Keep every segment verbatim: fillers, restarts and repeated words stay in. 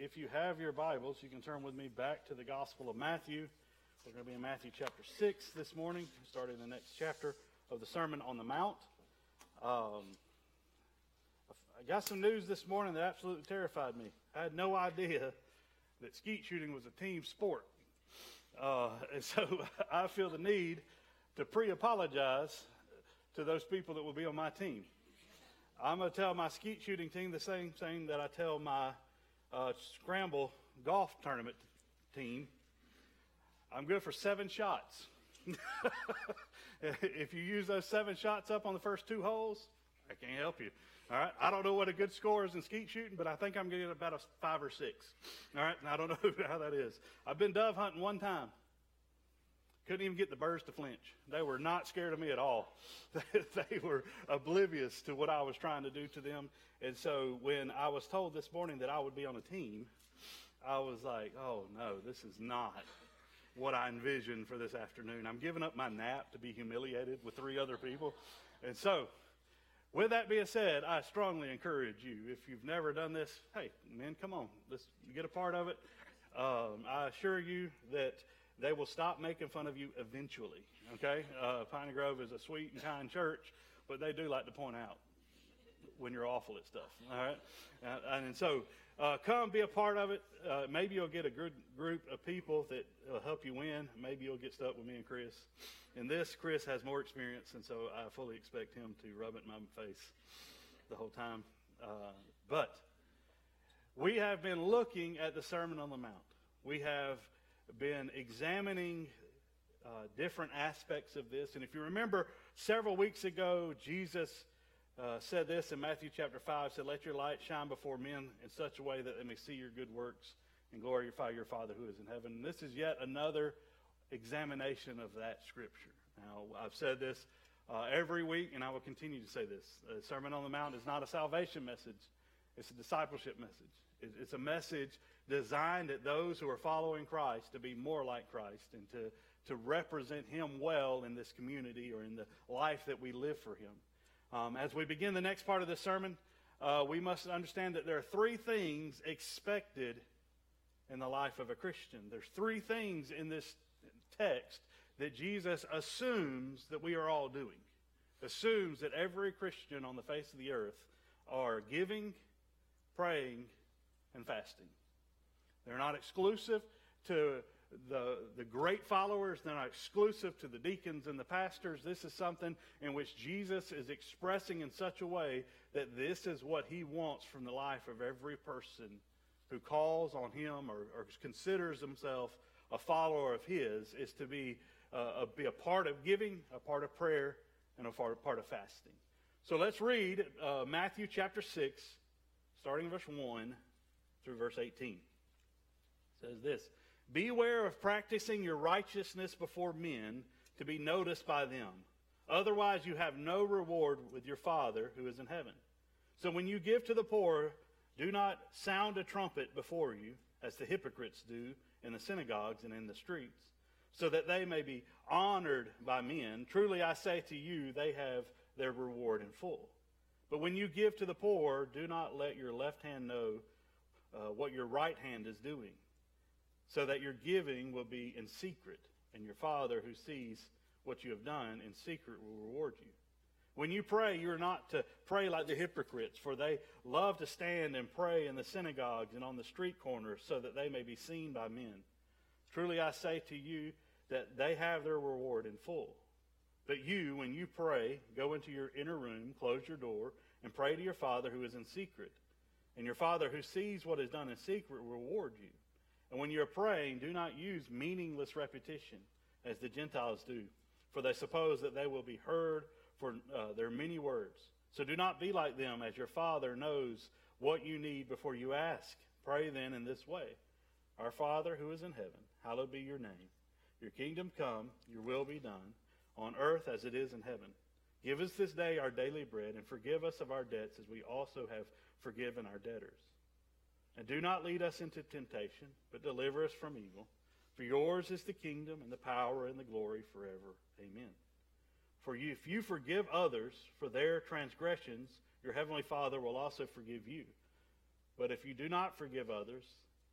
if you have your Bibles, you can turn with me back to the Gospel of Matthew. We're going to be in Matthew chapter six this morning, starting the next chapter of the Sermon on the Mount. Um, I got some news this morning that absolutely terrified me. I had no idea that skeet shooting was a team sport. Uh, and so I feel the need to pre-apologize to those people that will be on my team. I'm going to tell my skeet shooting team the same thing that I tell my uh, scramble golf tournament team. I'm good for seven shots. If you use those seven shots up on the first two holes, I can't help you. All right. I don't know what a good score is in skeet shooting, but I think I'm getting about a five or six. All right. And I don't know how that is. I've been dove hunting one time. Couldn't even get the birds to flinch. They were not scared of me at all. They were oblivious to what I was trying to do to them. And so when I was told this morning that I would be on a team, I was like, oh, no, this is not what I envisioned for this afternoon. I'm giving up my nap to be humiliated with three other people. And so with that being said, I strongly encourage you, if you've never done this, hey, men, come on. Let's get a part of it. Um, I assure you that they will stop making fun of you eventually, okay? Uh, Piney Grove is a sweet and kind church, but they do like to point out when you're awful at stuff, all right? Uh, and so uh, come be a part of it. Uh, maybe you'll get a good group of people that will help you win. Maybe you'll get stuck with me and Chris. In this, Chris has more experience, and so I fully expect him to rub it in my face the whole time. Uh, but we have been looking at the Sermon on the Mount. We have been examining uh, different aspects of this. And if you remember, several weeks ago, Jesus uh, said this in Matthew chapter five, said, let your light shine before men in such a way that they may see your good works and glorify your Father who is in heaven. And this is yet another examination of that scripture. Now, I've said this uh, every week, and I will continue to say this. The Sermon on the Mount is not a salvation message. It's a discipleship message. It's a message designed at those who are following Christ to be more like Christ and to, to represent him well in this community or in the life that we live for him. Um, as we begin the next part of this sermon, uh, we must understand that there are three things expected in the life of a Christian. There's three things in this text that Jesus assumes that we are all doing. Assumes that every Christian on the face of the earth are giving, praying, and fasting. They're not exclusive to the, the great followers. They're not exclusive to the deacons and the pastors. This is something in which Jesus is expressing in such a way that this is what he wants from the life of every person who calls on him or, or considers himself a follower of his, is to be, uh, a, be a part of giving, a part of prayer, and a part, part of fasting. So let's read uh, Matthew chapter six, starting verse one through verse eighteen. It says this, beware of practicing your righteousness before men to be noticed by them. Otherwise you have no reward with your Father who is in heaven. So when you give to the poor, do not sound a trumpet before you, as the hypocrites do in the synagogues and in the streets, so that they may be honored by men. Truly I say to you, they have their reward in full. But when you give to the poor, do not let your left hand know uh, what your right hand is doing, so that your giving will be in secret, and your Father who sees what you have done in secret will reward you. When you pray, you are not to pray like the hypocrites, for they love to stand and pray in the synagogues and on the street corners, so that they may be seen by men. Truly I say to you that they have their reward in full. But you, when you pray, go into your inner room, close your door, and pray to your Father who is in secret. And your Father who sees what is done in secret will reward you. And when you're praying, do not use meaningless repetition, as the Gentiles do, for they suppose that they will be heard for uh, their many words. So do not be like them, as your Father knows what you need before you ask. Pray then in this way. Our Father who is in heaven, hallowed be your name. Your kingdom come, your will be done, on earth as it is in heaven. Give us this day our daily bread, and forgive us of our debts as we also have forgiven our debtors. And do not lead us into temptation, but deliver us from evil. For yours is the kingdom and the power and the glory forever. Amen. For you, if you forgive others for their transgressions, your heavenly Father will also forgive you. But if you do not forgive others,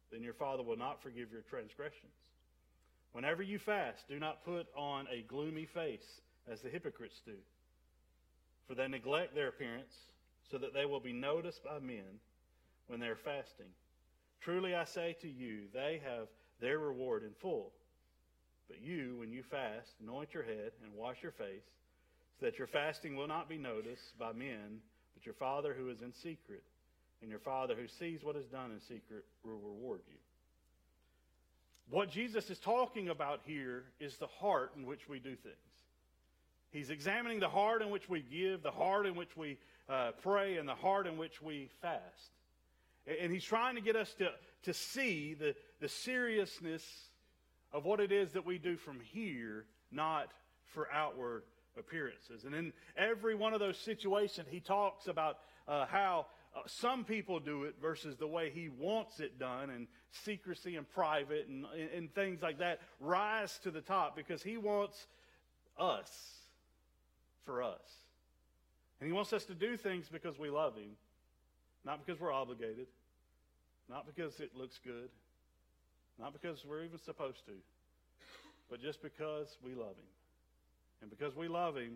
then your Father will not forgive your transgressions. Whenever you fast, do not put on a gloomy face, as the hypocrites do. For they neglect their appearance, so that they will be noticed by men when they are fasting. Truly I say to you, they have their reward in full. But you, when you fast, anoint your head and wash your face, so that your fasting will not be noticed by men, but your Father who is in secret. And your Father who sees what is done in secret will reward you. What Jesus is talking about here is the heart in which we do things. He's examining the heart in which we give, the heart in which we uh, pray, and the heart in which we fast. And he's trying to get us to, to see the, the seriousness of what it is that we do from here, not for outward appearances. And in every one of those situations, he talks about uh, how uh, some people do it versus the way he wants it done, and secrecy and private and, and things like that rise to the top because he wants us for us. And he wants us to do things because we love him, not because we're obligated, not because it looks good, not because we're even supposed to, but just because we love him. And because we love him,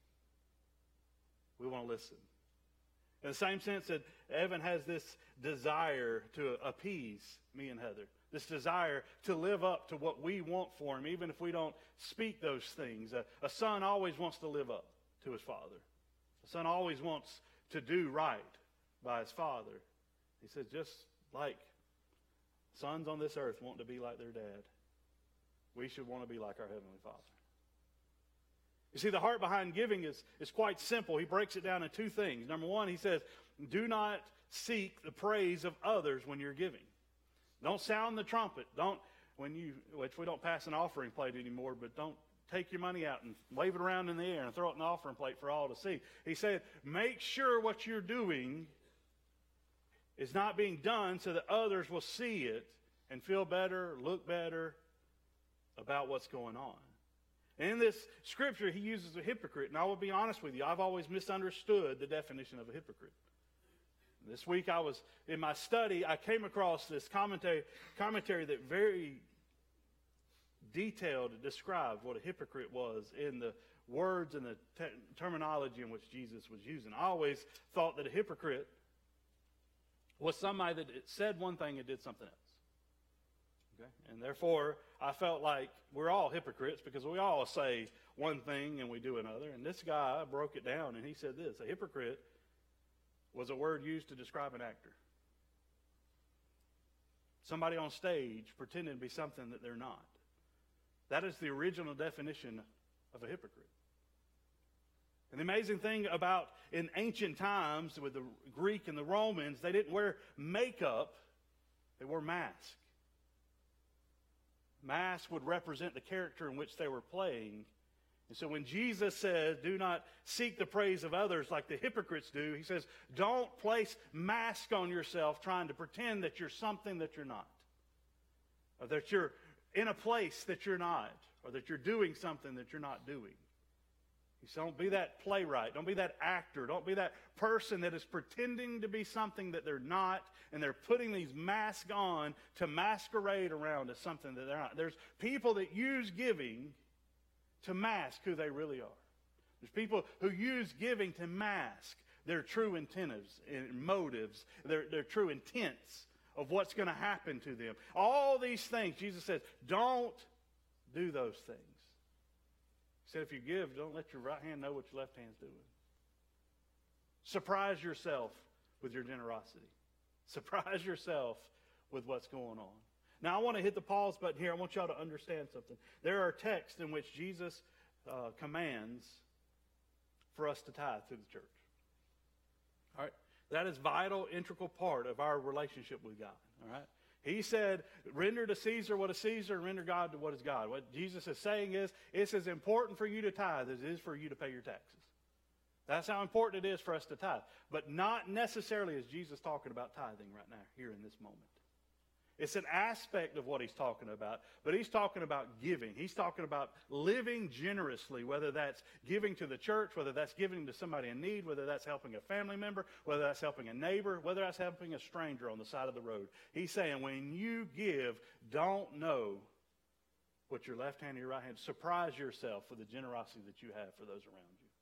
we want to listen. In the same sense that Evan has this desire to appease me and Heather, this desire to live up to what we want for him, even if we don't speak those things. A, a son always wants to live up to his father. A son always wants to do right by his father. He says, just like sons on this earth want to be like their dad, we should want to be like our Heavenly Father. You see, the heart behind giving is, is quite simple. He breaks it down in two things. Number one, he says, do not seek the praise of others when you're giving. Don't sound the trumpet. Don't, when you, which we don't pass an offering plate anymore, but don't take your money out and wave it around in the air and throw it in the offering plate for all to see. He said, make sure what you're doing is not being done so that others will see it and feel better, look better about what's going on. And in this scripture, he uses a hypocrite. And I will be honest with you, I've always misunderstood the definition of a hypocrite. This week I was, in my study, I came across this commentary, commentary that very detailed described what a hypocrite was in the words and the te- terminology in which Jesus was using. I always thought that a hypocrite was somebody that said one thing and did something else. Okay? And therefore, I felt like we're all hypocrites because we all say one thing and we do another. And this guy broke it down and he said this: a hypocrite was a word used to describe an actor. Somebody on stage pretending to be something that they're not. That is the original definition of a hypocrite. And the amazing thing about in ancient times with the Greek and the Romans, they didn't wear makeup, they wore masks. Masks would represent the character in which they were playing. And so when Jesus says, do not seek the praise of others like the hypocrites do, he says, don't place mask on yourself trying to pretend that you're something that you're not. Or that you're in a place that you're not. Or that you're doing something that you're not doing. He said, don't be that playwright. Don't be that actor. Don't be that person that is pretending to be something that they're not, and they're putting these masks on to masquerade around as something that they're not. There's people that use giving to mask who they really are. There's people who use giving to mask their true intentives and motives, their, their true intents of what's going to happen to them. All these things, Jesus says, don't do those things. He said, if you give, don't let your right hand know what your left hand's doing. Surprise yourself with your generosity. Surprise yourself with what's going on. Now, I want to hit the pause button here. I want y'all to understand something. There are texts in which Jesus uh, commands for us to tithe to the church. All right? That is vital, integral part of our relationship with God. All right? He said, render to Caesar what is Caesar, and render God to what is God. What Jesus is saying is, it's as important for you to tithe as it is for you to pay your taxes. That's how important it is for us to tithe. But not necessarily is Jesus talking about tithing right now, here in this moment. It's an aspect of what he's talking about, but he's talking about giving. He's talking about living generously, whether that's giving to the church, whether that's giving to somebody in need, whether that's helping a family member, whether that's helping a neighbor, whether that's helping a stranger on the side of the road. He's saying when you give, don't know what your left hand or your right hand. Surprise yourself with the generosity that you have for those around you.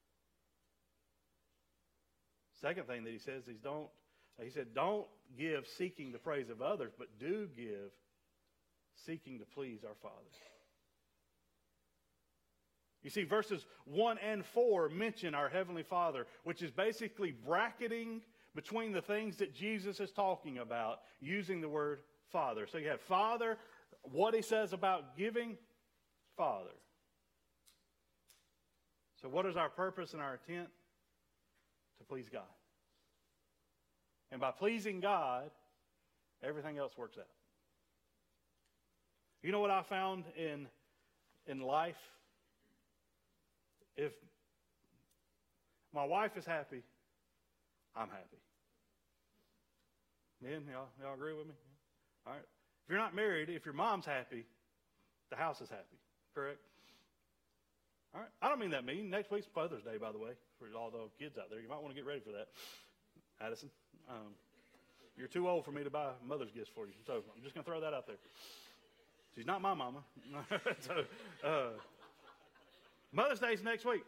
Second thing that he says is don't, he said, don't give seeking the praise of others, but do give seeking to please our Father. You see, verses one and four mention our Heavenly Father, which is basically bracketing between the things that Jesus is talking about using the word Father. So you have Father, what he says about giving, Father. So what is our purpose and our intent? To please God. And by pleasing God, everything else works out. You know what I found in, in life? If my wife is happy, I'm happy. Men, y'all, y'all agree with me? All right. If you're not married, if your mom's happy, the house is happy. Correct? All right. I don't mean that mean. Next week's Mother's Day, by the way, for all the kids out there. You might want to get ready for that. Addison, um, you're too old for me to buy mother's gifts for you. So I'm just going to throw that out there. She's not my mama. so, uh, Mother's Day's next week.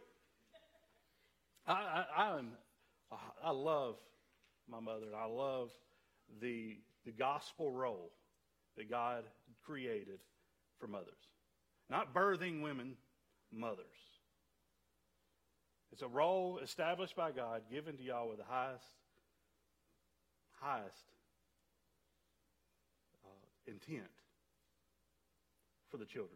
I, I, I'm, I love my mother. I love the, the gospel role that God created for mothers. Not birthing women, mothers. It's a role established by God, given to y'all with the highest, highest uh, intent for the children.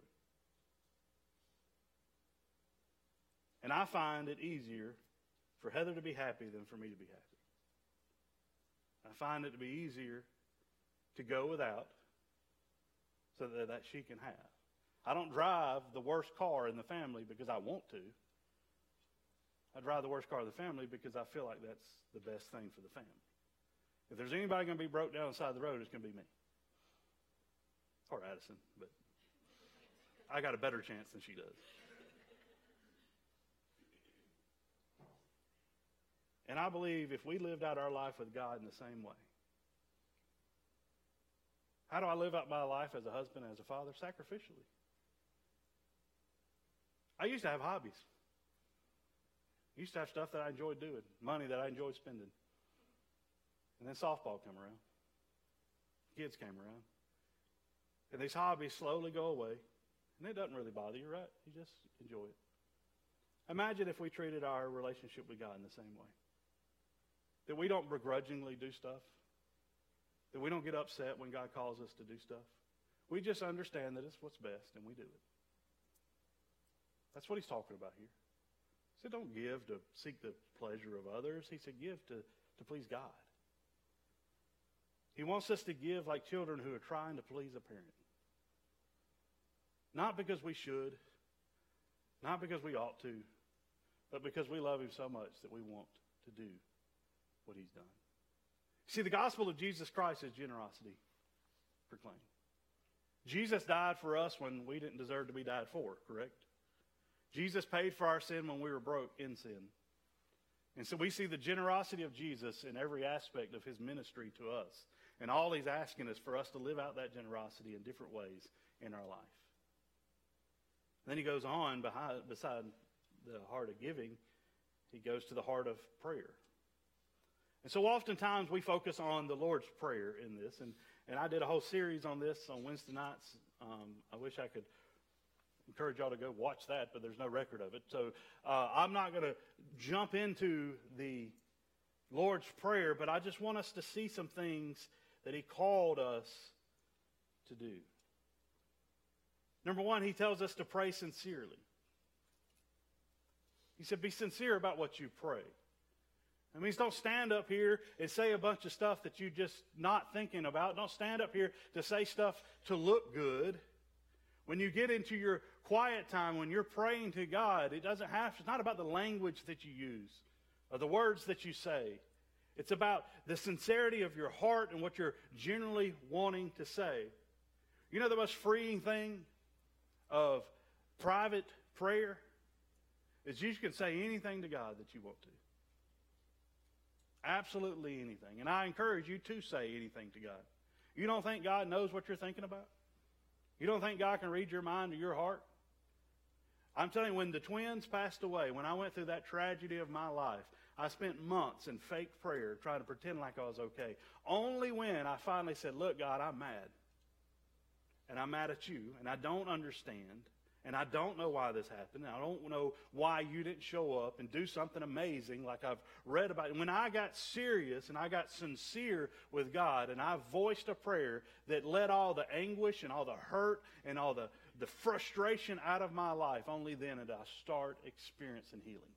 And I find it easier for Heather to be happy than for me to be happy. I find it to be easier to go without so that, that she can have. I don't drive the worst car in the family because I want to. I drive the worst car of the family because I feel like that's the best thing for the family. If there's anybody going to be broke down on the side of the road, it's going to be me. Or Addison, but I got a better chance than she does. And I believe if we lived out our life with God in the same way. How do I live out my life as a husband, as a father? Sacrificially. I used to have hobbies. I used to have stuff that I enjoyed doing, money that I enjoyed spending. And then softball came around. Kids came around. And these hobbies slowly go away. And it doesn't really bother you, right? You just enjoy it. Imagine if we treated our relationship with God in the same way. That we don't begrudgingly do stuff. That we don't get upset when God calls us to do stuff. We just understand that it's what's best and we do it. That's what he's talking about here. He said don't give to seek the pleasure of others. He said give to, to please God. He wants us to give like children who are trying to please a parent. Not because we should, not because we ought to, but because we love him so much that we want to do what he's done. See, the gospel of Jesus Christ is generosity proclaimed. Jesus died for us when we didn't deserve to be died for, correct? Jesus paid for our sin when we were broke in sin. And so we see the generosity of Jesus in every aspect of his ministry to us. And all he's asking is for us to live out that generosity in different ways in our life. And then he goes on behind, beside the heart of giving, he goes to the heart of prayer. And so oftentimes we focus on the Lord's Prayer in this. And, and I did a whole series on this on Wednesday nights. Um, I wish I could encourage y'all to go watch that, but there's no record of it. So uh, I'm not going to jump into the Lord's Prayer, but I just want us to see some things that he called us to do. Number one, he tells us to pray sincerely. He said, be sincere about what you pray. That means don't stand up here and say a bunch of stuff that you're just not thinking about. Don't stand up here to say stuff to look good. When you get into your quiet time, when you're praying to God, it doesn't have, it's not about the language that you use or the words that you say. It's about the sincerity of your heart and what you're generally wanting to say. You know the most freeing thing of private prayer is you can say anything to God that you want to. Absolutely anything. And I encourage you to say anything to God. You don't think God knows what you're thinking about? You don't think God can read your mind or your heart? I'm telling you, when the twins passed away, when I went through that tragedy of my life, I spent months in fake prayer trying to pretend like I was okay. Only when I finally said, look, God, I'm mad. And I'm mad at you, and I don't understand, and I don't know why this happened. And I don't know why you didn't show up and do something amazing like I've read about. And when I got serious and I got sincere with God, and I voiced a prayer that let all the anguish and all the hurt and all the, the frustration out of my life, only then did I start experiencing healing.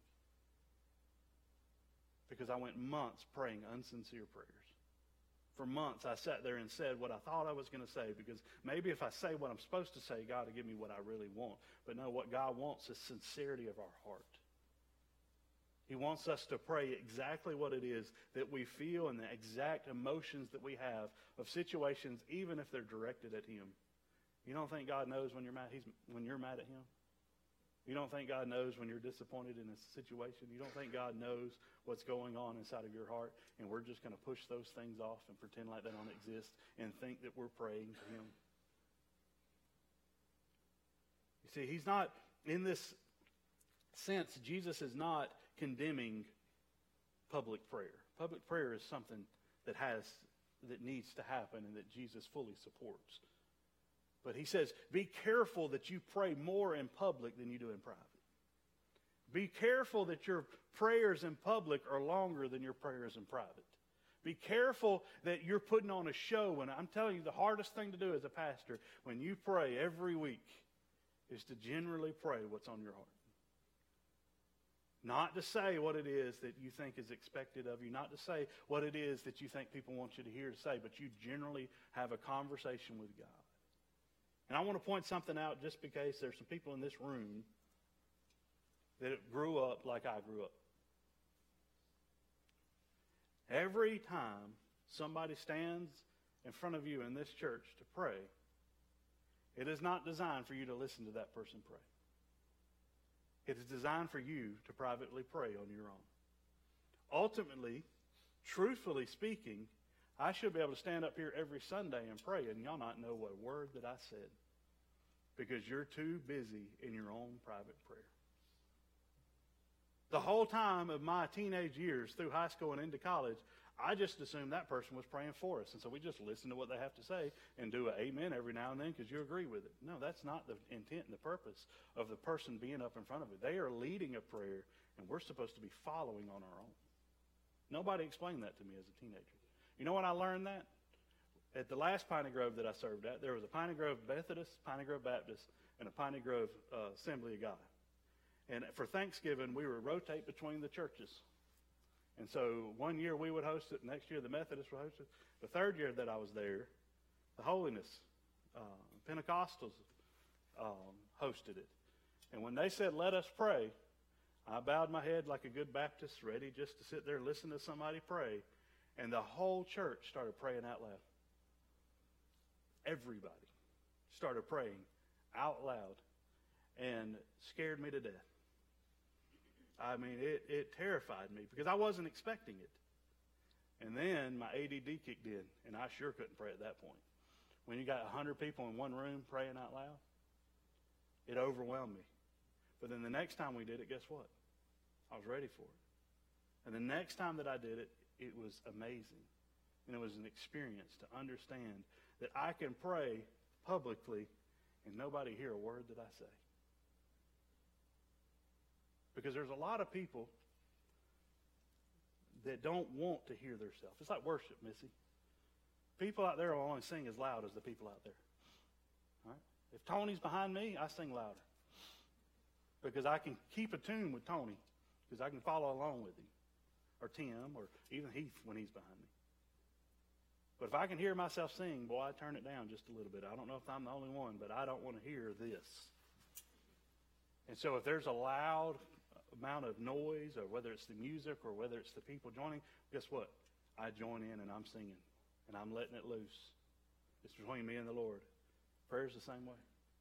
Because I went months praying unsincere prayers. For months, I sat there and said what I thought I was going to say, because maybe if I say what I'm supposed to say, God will give me what I really want. But no, what God wants is sincerity of our heart. He wants us to pray exactly what it is that we feel and the exact emotions that we have of situations, even if they're directed at Him. You don't think God knows when you're mad? He's, when you're mad at Him? You don't think God knows when you're disappointed in a situation? You don't think God knows what's going on inside of your heart, and we're just going to push those things off and pretend like they don't exist and think that we're praying to Him? You see, He's not, in this sense, Jesus is not condemning public prayer. Public prayer is something that has, that needs to happen and that Jesus fully supports. But He says, be careful that you pray more in public than you do in private. Be careful that your prayers in public are longer than your prayers in private. Be careful that you're putting on a show. And I'm telling you, the hardest thing to do as a pastor when you pray every week is to generally pray what's on your heart. Not to say what it is that you think is expected of you. Not to say what it is that you think people want you to hear to say. But you generally have a conversation with God. And I want to point something out just because there's some people in this room that grew up like I grew up. Every time somebody stands in front of you in this church to pray, it is not designed for you to listen to that person pray. It is designed for you to privately pray on your own. Ultimately, truthfully speaking, I should be able to stand up here every Sunday and pray and y'all not know what word that I said, because you're too busy in your own private prayer. The whole time of my teenage years through high school and into college, I just assumed that person was praying for us. And so we just listen to what they have to say and do an amen every now and then because you agree with it. No, that's not the intent and the purpose of the person being up in front of it. They are leading a prayer, and we're supposed to be following on our own. Nobody explained that to me as a teenager. You know when I learned that? At the last Piney Grove that I served at, there was a Piney Grove Methodist, Piney Grove Baptist, and a Piney Grove uh, Assembly of God. And for Thanksgiving, we would rotate between the churches. And so one year we would host it, next year the Methodists would host it. The third year that I was there, the Holiness uh, Pentecostals um, hosted it. And when they said, let us pray, I bowed my head like a good Baptist, ready just to sit there and listen to somebody pray. And the whole church started praying out loud. Everybody started praying out loud and scared me to death. I mean, it, it terrified me because I wasn't expecting it. And then my A D D kicked in, and I sure couldn't pray at that point. When you got one hundred people in one room praying out loud, it overwhelmed me. But then the next time we did it, guess what? I was ready for it. And the next time that I did it, it was amazing. And it was an experience to understand that I can pray publicly and nobody hear a word that I say. Because there's a lot of people that don't want to hear themselves. It's like worship, Missy. People out there will only sing as loud as the people out there. All right? If Tony's behind me, I sing louder. Because I can keep a tune with Tony. Because I can follow along with him. Or Tim, or even Heath when he's behind me. But if I can hear myself sing, boy, I turn it down just a little bit. I don't know if I'm the only one, but I don't want to hear this. And so if there's a loud amount of noise, or whether it's the music or whether it's the people joining, guess what? I join in and I'm singing and I'm letting it loose. It's between me and the Lord. Prayer's the same way.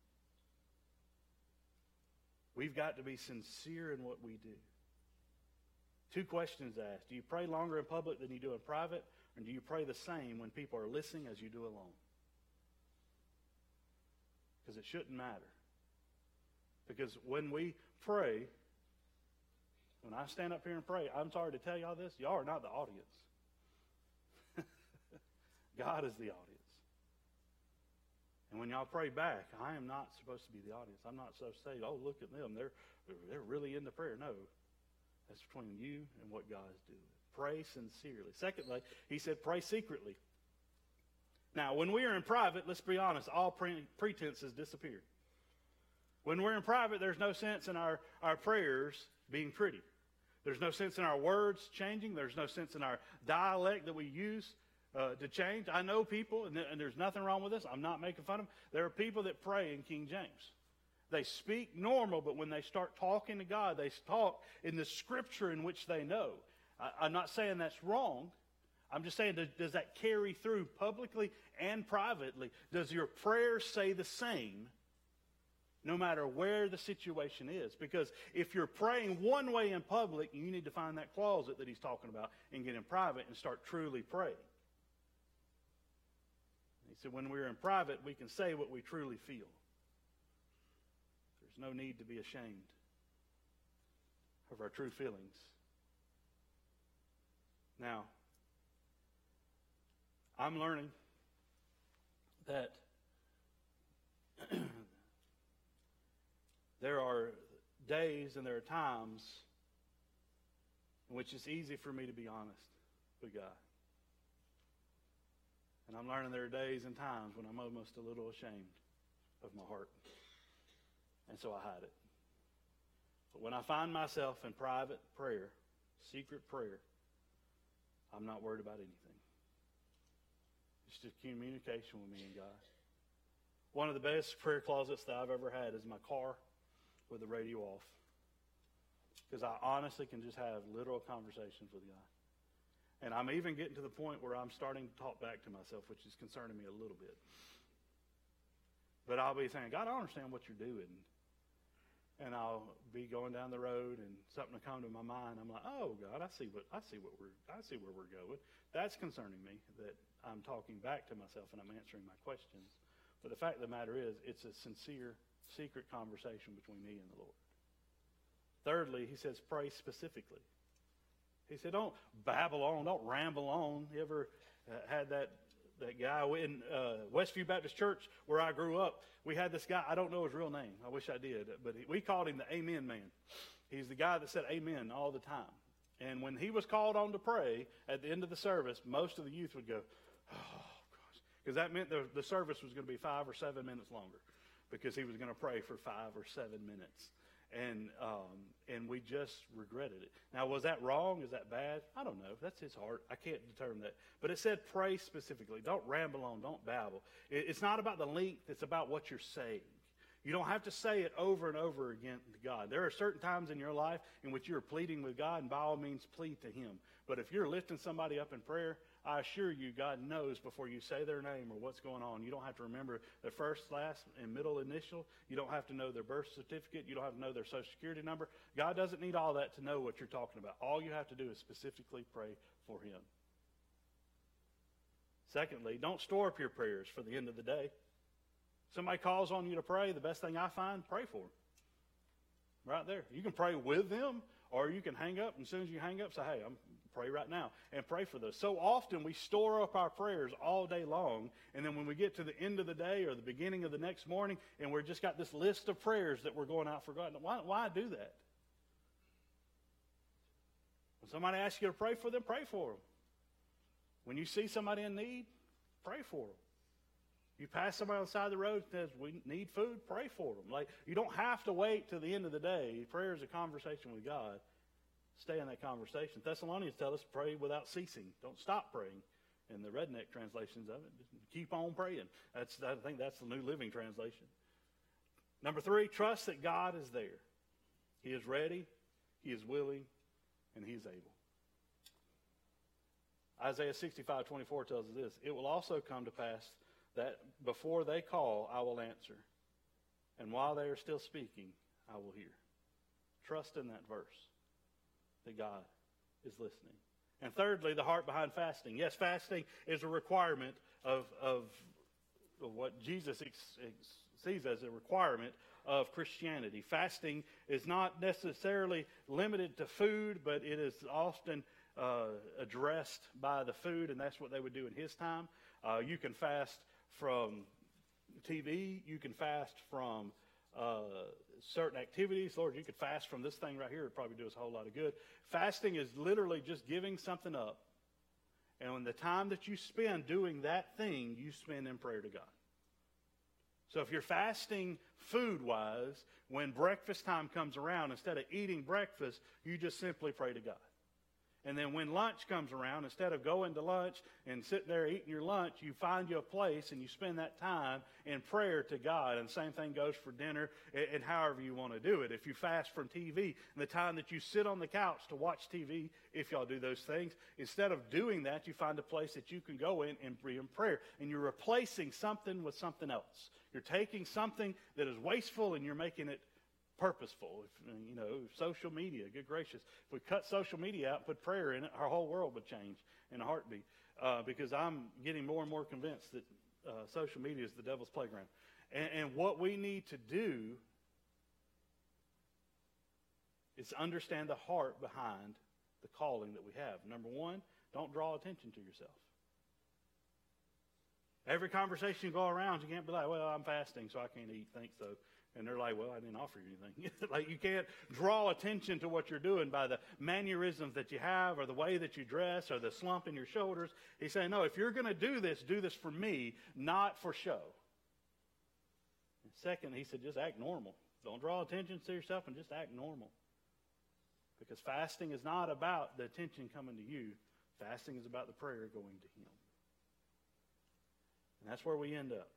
We've got to be sincere in what we do. Two questions asked. Do you pray longer in public than you do in private? Or do you pray the same when people are listening as you do alone? Because it shouldn't matter. Because when we pray, when I stand up here and pray, I'm sorry to tell y'all this, y'all are not the audience. God is the audience. And when y'all pray back, I am not supposed to be the audience. I'm not supposed to say, oh, look at them. They're, they're really into prayer. No. That's between you and what God is doing. Pray sincerely. Secondly, he said, pray secretly. Now, when we are in private, let's be honest, all pre- pretenses disappear. When we're in private, there's no sense in our, our prayers being pretty. There's no sense in our words changing. There's no sense in our dialect that we use uh, to change. I know people, and, th- and there's nothing wrong with this. I'm not making fun of them. There are people that pray in King James. They speak normal, but when they start talking to God, they talk in the scripture in which they know. I, I'm not saying that's wrong. I'm just saying, does, does that carry through publicly and privately? Does your prayer say the same no matter where the situation is? Because if you're praying one way in public, you need to find that closet that he's talking about and get in private and start truly praying. He said when we're in private, we can say what we truly feel. There's no need to be ashamed of our true feelings. Now, I'm learning that there are days and there are times in which it's easy for me to be honest with God. And I'm learning there are days and times when I'm almost a little ashamed of my heart. And so I hide it. But when I find myself in private prayer, secret prayer, I'm not worried about anything. It's just communication with me and God. One of the best prayer closets that I've ever had is my car with the radio off. Because I honestly can just have literal conversations with God. And I'm even getting to the point where I'm starting to talk back to myself, which is concerning me a little bit. But I'll be saying, God, I understand what you're doing. And I'll be going down the road and something will come to my mind. I'm like, oh God, I see what I see what we're I see where we're going. That's concerning me, that I'm talking back to myself and I'm answering my questions. But the fact of the matter is, it's a sincere, secret conversation between me and the Lord. Thirdly, he says, pray specifically. He said, don't babble on, don't ramble on. You ever uh, had that that guy in uh, Westview Baptist Church where I grew up? We had this guy, I don't know his real name. I wish I did. But he, we called him the Amen Man. He's the guy that said amen all the time. And when he was called on to pray at the end of the service, most of the youth would go, oh, gosh. Because that meant the, the service was going to be five or seven minutes longer. Because he was going to pray for five or seven minutes. And um, and we just regretted it. Now, was that wrong? Is that bad? I don't know. That's his heart. I can't determine that. But it said pray specifically. Don't ramble on. Don't babble. It, it's not about the length. It's about what you're saying. You don't have to say it over and over again to God. There are certain times in your life in which you're pleading with God, and by all means plead to him. But if you're lifting somebody up in prayer, I assure you, God knows before you say their name or what's going on. You don't have to remember their first, last, and middle initial. You don't have to know their birth certificate. You don't have to know their social security number. God doesn't need all that to know what you're talking about. All you have to do is specifically pray for him. Secondly, don't store up your prayers for the end of the day. Somebody calls on you to pray, the best thing I find, pray for them. Right there. You can pray with them, or you can hang up, and as soon as you hang up, say, hey, I'm pray right now, and pray for those. So often we store up our prayers all day long, and then when we get to the end of the day or the beginning of the next morning, and we've just got this list of prayers that we're going out for God. Why, why do that? When somebody asks you to pray for them, pray for them. When you see somebody in need, pray for them. You pass somebody on the side of the road and says, we need food, pray for them. Like, you don't have to wait till the end of the day. Prayer is a conversation with God. Stay in that conversation. Thessalonians tell us pray without ceasing. Don't stop praying. In the redneck translations of it, just keep on praying. That's I think that's the New Living Translation. Number three, trust that God is there. He is ready, he is willing, and he is able. Isaiah sixty-five twenty-four tells us this. It will also come to pass that before they call, I will answer. And while they are still speaking, I will hear. Trust in that verse that God is listening. And thirdly, the heart behind fasting. Yes, fasting is a requirement of, of, of what Jesus ex, ex, sees as a requirement of Christianity. Fasting is not necessarily limited to food, but it is often uh, addressed by the food, and that's what they would do in his time. Uh, you can fast from T V. You can fast from uh, certain activities. Lord, you could fast from this thing right here. It would probably do us a whole lot of good. Fasting is literally just giving something up. And when the time that you spend doing that thing, you spend in prayer to God. So if you're fasting food-wise, when breakfast time comes around, instead of eating breakfast, you just simply pray to God. And then when lunch comes around, instead of going to lunch and sitting there eating your lunch, you find you a place and you spend that time in prayer to God. And the same thing goes for dinner and, and however you want to do it. If you fast from T V, and the time that you sit on the couch to watch T V, if y'all do those things, instead of doing that, you find a place that you can go in and be in prayer. And you're replacing something with something else. You're taking something that is wasteful and you're making it purposeful. If, you know, social media, good gracious. If we cut social media out and put prayer in it, our whole world would change in a heartbeat. Uh, because I'm getting more and more convinced that uh, social media is the devil's playground. And, and what we need to do is understand the heart behind the calling that we have. Number one, don't draw attention to yourself. Every conversation you go around, you can't be like, well, I'm fasting, so I can't eat. Thanks, though. And they're like, well, I didn't offer you anything. Like, you can't draw attention to what you're doing by the mannerisms that you have or the way that you dress or the slump in your shoulders. He's saying, no, if you're going to do this, do this for me, not for show. And second, he said, just act normal. Don't draw attention to yourself and just act normal. Because fasting is not about the attention coming to you. Fasting is about the prayer going to him. And that's where we end up.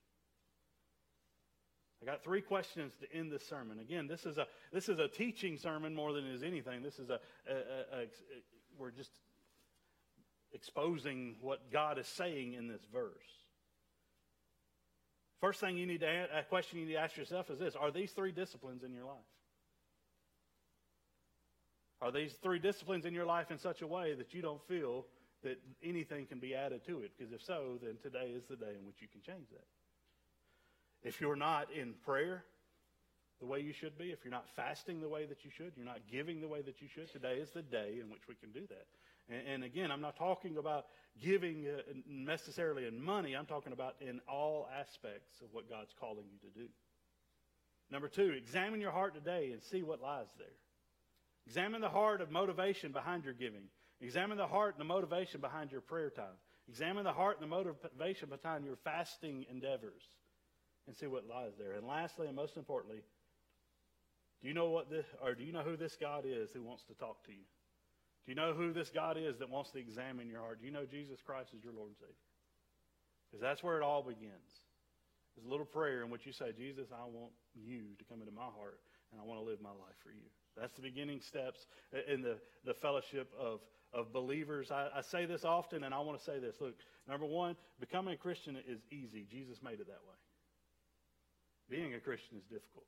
I got three questions to end this sermon. Again, this is a this is a teaching sermon more than it is anything. This is a, a, a, a we're just exposing what God is saying in this verse. First thing you need to a, a question you need to ask yourself is this: are these three disciplines in your life? Are these three disciplines in your life in such a way that you don't feel that anything can be added to it? Because if so, then today is the day in which you can change that. If you're not in prayer the way you should be, if you're not fasting the way that you should, you're not giving the way that you should, today is the day in which we can do that. And, and again, I'm not talking about giving uh, necessarily in money. I'm talking about in all aspects of what God's calling you to do. Number two, examine your heart today and see what lies there. Examine the heart of motivation behind your giving. Examine the heart and the motivation behind your prayer time. Examine the heart and the motivation behind your fasting endeavors. And see what lies there. And lastly, and most importantly, do you know what this, or do you know who this God is who wants to talk to you? Do you know who this God is that wants to examine your heart? Do you know Jesus Christ is your Lord and Savior? Because that's where it all begins. There's a little prayer in which you say, Jesus, I want you to come into my heart, and I want to live my life for you. That's the beginning steps in the, the fellowship of, of believers. I, I say this often, and I want to say this. Look, number one, becoming a Christian is easy. Jesus made it that way. Being a Christian is difficult.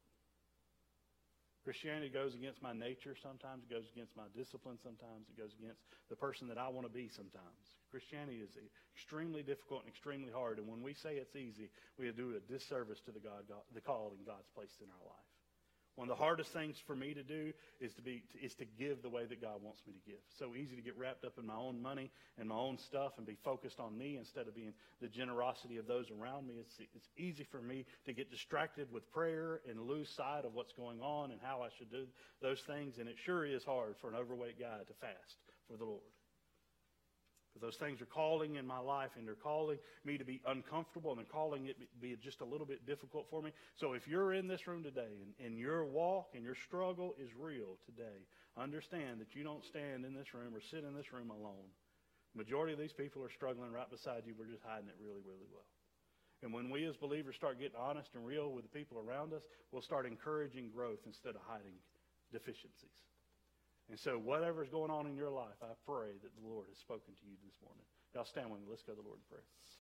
Christianity goes against my nature sometimes. It goes against my discipline sometimes. It goes against the person that I want to be sometimes. Christianity is extremely difficult and extremely hard. And when we say it's easy, we do a disservice to the God, God the calling God's placed in our life. One of the hardest things for me to do is to be is to give the way that God wants me to give. So easy to get wrapped up in my own money and my own stuff and be focused on me instead of being the generosity of those around me. It's, it's easy for me to get distracted with prayer and lose sight of what's going on and how I should do those things. And it sure is hard for an overweight guy to fast for the Lord. Because those things are calling in my life, and they're calling me to be uncomfortable, and they're calling it to be just a little bit difficult for me. So if you're in this room today, and, and your walk and your struggle is real today, understand that you don't stand in this room or sit in this room alone. The majority of these people are struggling right beside you. We're just hiding it really, really well. And when we as believers start getting honest and real with the people around us, we'll start encouraging growth instead of hiding deficiencies. And so whatever's going on in your life, I pray that the Lord has spoken to you this morning. Y'all stand with me. Let's go to the Lord in prayer.